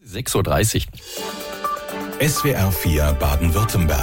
6:30 Uhr. SWR 4 Baden-Württemberg.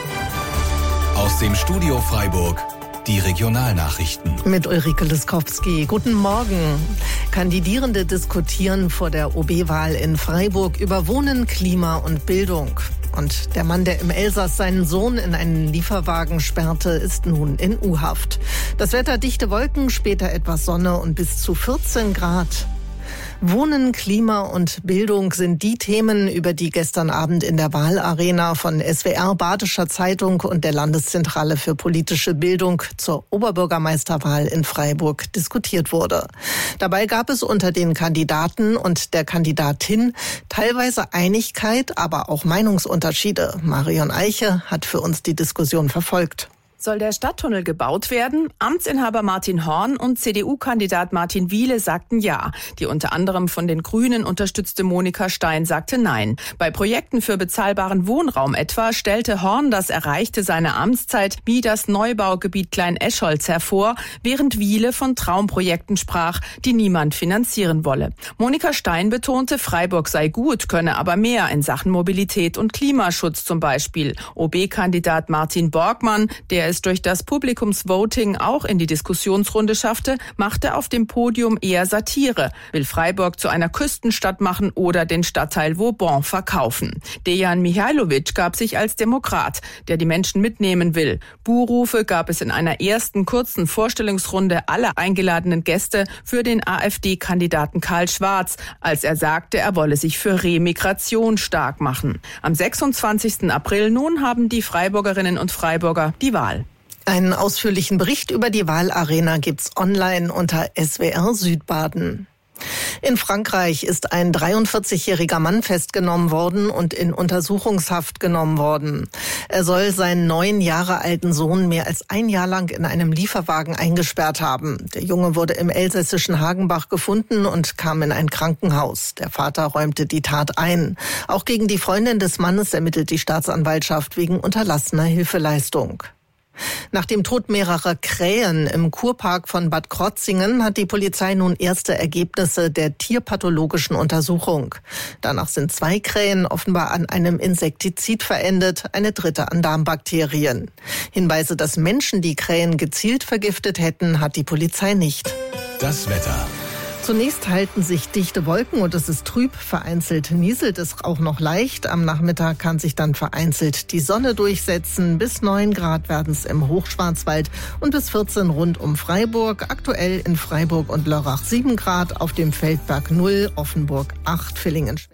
Aus dem Studio Freiburg die Regionalnachrichten. Mit Ulrike Liskowski. Guten Morgen. Kandidierende diskutieren vor der OB-Wahl in Freiburg über Wohnen, Klima und Bildung. Und der Mann, der im Elsass seinen Sohn in einen Lieferwagen sperrte, ist nun in U-Haft. Das Wetter: dichte Wolken, später etwas Sonne und bis zu 14 Grad. Wohnen, Klima und Bildung sind die Themen, über die gestern Abend in der Wahlarena von SWR, Badischer Zeitung und der Landeszentrale für politische Bildung zur Oberbürgermeisterwahl in Freiburg diskutiert wurde. Dabei gab es unter den Kandidaten und der Kandidatin teilweise Einigkeit, aber auch Meinungsunterschiede. Marion Eiche hat für uns die Diskussion verfolgt. Soll der Stadttunnel gebaut werden? Amtsinhaber Martin Horn und CDU-Kandidat Martin Wiele sagten ja. Die unter anderem von den Grünen unterstützte Monika Stein sagte nein. Bei Projekten für bezahlbaren Wohnraum etwa stellte Horn das Erreichte seiner Amtszeit wie das Neubaugebiet Klein-Escholz hervor, während Wiele von Traumprojekten sprach, die niemand finanzieren wolle. Monika Stein betonte, Freiburg sei gut, könne aber mehr in Sachen Mobilität und Klimaschutz zum Beispiel. OB-Kandidat Martin Borgmann, der es durch das Publikumsvoting auch in die Diskussionsrunde schaffte, machte auf dem Podium eher Satire, will Freiburg zu einer Küstenstadt machen oder den Stadtteil Vauban verkaufen. Dejan Mihailovic gab sich als Demokrat, der die Menschen mitnehmen will. Buhrufe gab es in einer ersten kurzen Vorstellungsrunde aller eingeladenen Gäste für den AfD-Kandidaten Karl Schwarz, als er sagte, er wolle sich für Remigration stark machen. Am 26. April nun haben die Freiburgerinnen und Freiburger die Wahl. Einen ausführlichen Bericht über die Wahlarena gibt's online unter SWR Südbaden. In Frankreich ist ein 43-jähriger Mann festgenommen worden und in Untersuchungshaft genommen worden. Er soll seinen 9 Jahre alten Sohn mehr als 1 Jahr lang in einem Lieferwagen eingesperrt haben. Der Junge wurde im elsässischen Hagenbach gefunden und kam in ein Krankenhaus. Der Vater räumte die Tat ein. Auch gegen die Freundin des Mannes ermittelt die Staatsanwaltschaft wegen unterlassener Hilfeleistung. Nach dem Tod mehrerer Krähen im Kurpark von Bad Krozingen hat die Polizei nun erste Ergebnisse der tierpathologischen Untersuchung. Danach sind 2 Krähen offenbar an einem Insektizid verendet, eine dritte an Darmbakterien. Hinweise, dass Menschen die Krähen gezielt vergiftet hätten, hat die Polizei nicht. Das Wetter. Zunächst halten sich dichte Wolken und es ist trüb, vereinzelt nieselt es auch noch leicht. Am Nachmittag kann sich dann vereinzelt die Sonne durchsetzen. Bis 9 Grad werden es im Hochschwarzwald und bis 14 rund um Freiburg. Aktuell in Freiburg und Lörrach 7 Grad, auf dem Feldberg 0, Offenburg 8, Villingen